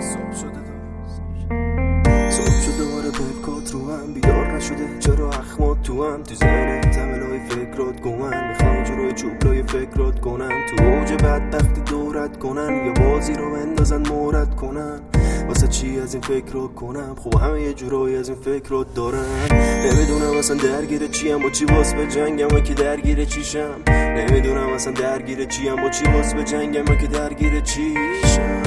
صبح شده دوباره پلکات رو هم بیدار نشده، چرا اخمات تو هم تو ذهنت تملای فکرات گمن، میخوای جلوی چوبلای فکرات کنن، تو اوج بدبختی دورت کنن یا بازی رو بندازن مورد کنن. واسه چی از این فکر رو کنم؟ خب همه یه جورایی از این فکر رو دارن. نمیدونم اصلا درگیر چیم با چی باس به جنگم و که درگیر چیشم. نمیدونم اصلا درگیر چیم با چی باس به جنگم و که درگیر چیشم.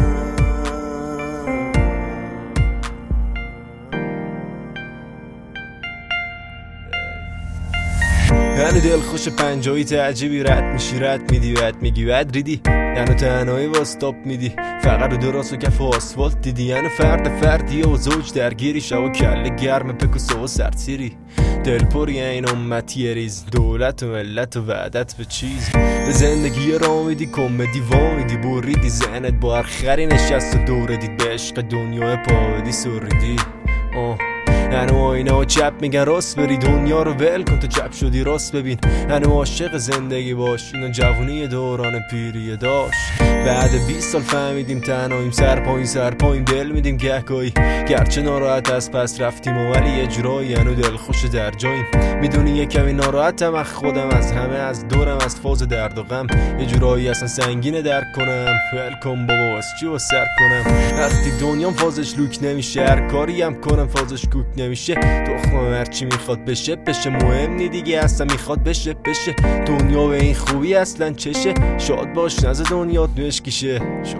یعنی دل خوش پنجایی تعجیبی رد میشی رد میدی رد میگی رد ریدی، یعنی تنهایی واستاپ میدی فقط رو درست و کف آسفالت دیدی، یعنی فردیه و زوج درگیری شو کله گرم پکوسو و سرتیری دل پری این امتی ریز دولت و ملت و وعدت به چیز به زندگی را میدی کمدی وامیدی بریدی ذهنت با هرخری نشست و دوره دید به عشق دنیا پاودی سریدی. هنو آینه و چپ میگن راست بری دنیا رو ول کن تو چپ شدی راست ببین، هنو عاشق زندگی باش اینا جوونی دوران پیری داشت. بعد 20 سال فهمیدیم تنهاییم سر پایین دل میدیم گهگاهی گرچه ناراحت از پس رفتیم و ولی یه جورایی هنو دل خوش در جاییم. میدونی یه کمی ناراحتم از خودم از همه از دورم از فاز درد و غم، یه جورایی اصلا سنگینه درک کنم ول کن بابا از چی و سر کنم. وقتی دنیام فازش لوک نمیشه هر کاری هم کنم فازش کوک نمیشه، تخمم هرچی میخواد بشه مهم نی دیگه اصلا میخواد بشه دنیا به این خوبی اصلا چشه، شاد باش نزد دنیات نشکیشه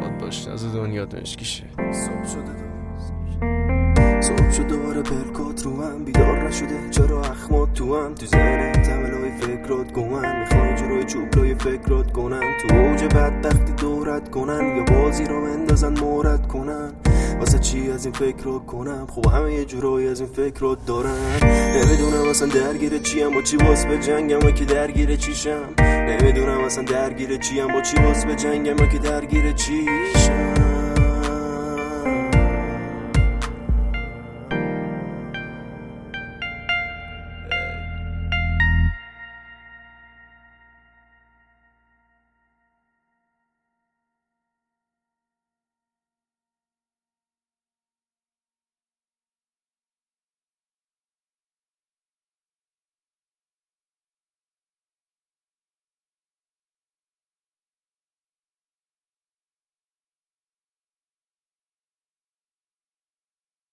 صبح شد دوباره پلکات رو هم بیدار نشده، چرا اخمات تو هم تو ذهنت تملای فکرات گمن، میخوای جلوی چوبلای فکرات کنن، تو اوج بدبختی دورت کنن یا بازی رو بندازن مورد کنن. واسه چی از این فکر رو کنم؟ خب همه یه جورایی از این فکر رو دارن. نمیدونم اصلا درگیر چیم با چی باس به جنگم و که درگیر چیشم. نمیدونم اصلا درگیر چیم با چی باس به جنگم و که درگیر چیشم.